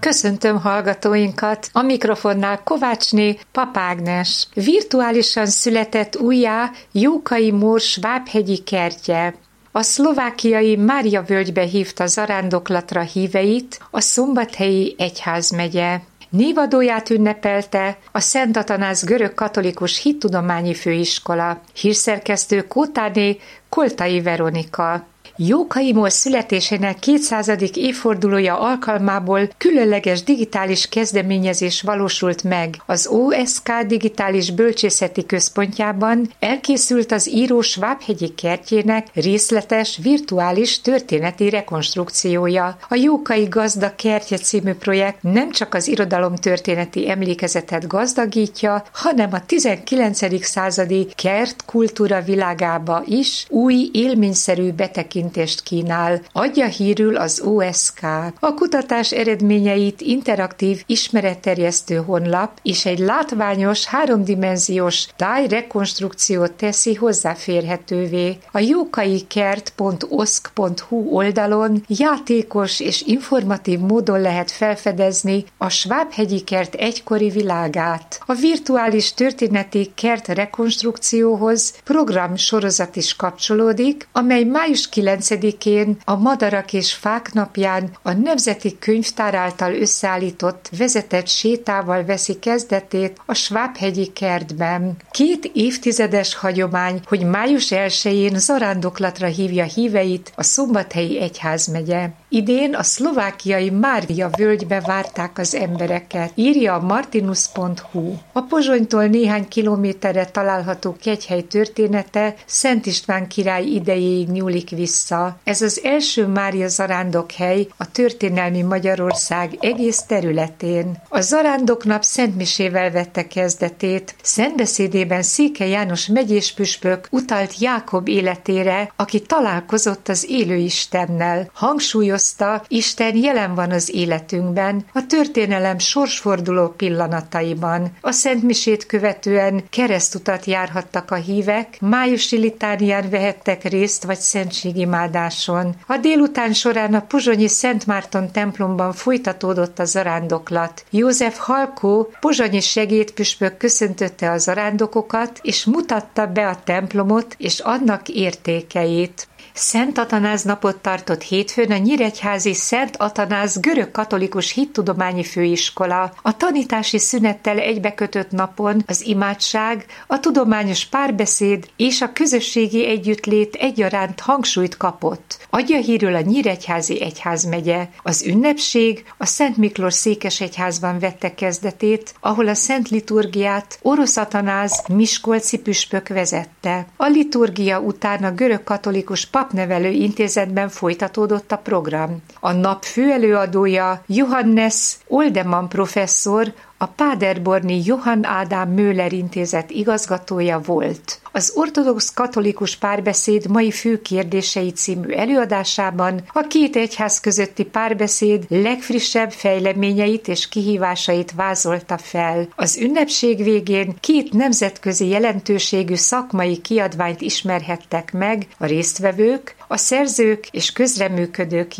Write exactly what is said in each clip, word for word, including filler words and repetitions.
Köszöntöm hallgatóinkat, a mikrofonnál Kovácsné Pap Ágnes. Virtuálisan született újjá Jókai Mór svábhegyi kertje. A szlovákiai Mária völgybe hívta zarándoklatra híveit a Szombathelyi egyházmegye. Névadóját ünnepelte a Szent Atanáz görög-katolikus hittudományi főiskola. Hírszerkesztő Kótáné Koltai Veronika. Jókai Mór születésének kétszázadik évfordulója alkalmából különleges digitális kezdeményezés valósult meg. Az o es ká Digitális Bölcsészeti Központjában elkészült az író svábhegyi kertjének részletes, virtuális történeti rekonstrukciója. A Jókai Gazda Kertje című projekt nem csak az irodalomtörténeti emlékezetet gazdagítja, hanem a tizenkilencedik századi kert kultúra világába is új, élményszerű betekintést kínál, adja hírül az o es ká. A kutatás eredményeit interaktív ismeretterjesztő honlap és egy látványos, háromdimenziós tájrekonstrukciót teszi hozzáférhetővé. A jókaikert pont oszk pont hú oldalon játékos és informatív módon lehet felfedezni a svábhegyi kert egykori világát. A virtuális történeti kert rekonstrukcióhoz programsorozat is kapcsolódik, amely május kilencedikén a Madarak és Fák napján a Nemzeti Könyvtár által összeállított vezetett sétával veszi kezdetét a svábhegyi kertben. Két évtizedes hagyomány, hogy május elsején zarándoklatra hívja híveit a Szombathelyi egyházmegye. Idén a szlovákiai Mária völgybe várták az embereket, írja a martinus pont hú. A Pozsonytól néhány kilométerre található kegyhely története Szent István király idejéig nyúlik vissza. Ez az első Mária zarándokhely a történelmi Magyarország egész területén. A zarándoknap szentmisével vette kezdetét. Szentbeszédében Székely János megyés püspök utalt Jákob életére, aki találkozott az élő Istennel. Hangsúlyozta, Isten jelen van az életünkben, a történelem sorsforduló pillanataiban. A szentmisét követően keresztutat járhattak a hívek, májusi litánián vehettek részt vagy szentségimádáson. A délután során a pozsonyi Szent Márton templomban folytatódott a zarándoklat. József Halkó, pozsonyi segédpüspök köszöntötte a zarándokokat, és mutatta be a templomot és annak értékeit. Szent Atanáz napot tartott hétfőn a nyíregyházi Szent Atanáz görög-katolikus hittudományi főiskola. A tanítási szünettel egybekötött napon az imádság, a tudományos párbeszéd és a közösségi együttlét egyaránt hangsúlyt kapott. Adja hírül a nyíregyházi egyházmegye. Az ünnepség a Szent Miklós székesegyházban vette kezdetét, ahol a szent liturgiát Orosz Atanáz miskolci püspök vezette. A liturgia után a görög-katolikus papnevelő intézetben folytatódott a program. A nap főelőadója Johannes Oldeman professzor, a Páderborni Johann Ádám Müller intézet igazgatója volt. Az ortodox katolikus párbeszéd mai fő kérdései című előadásában a két egyház közötti párbeszéd legfrissebb fejleményeit és kihívásait vázolta fel. Az ünnepség végén két nemzetközi jelentőségű szakmai kiadványt ismerhettek meg a résztvevők, a szerzők és közreműködők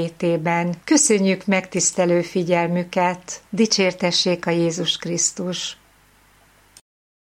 jelenlétében. Köszönjük megtisztelő figyelmüket! Dicsértessék a Jézus Krisztus!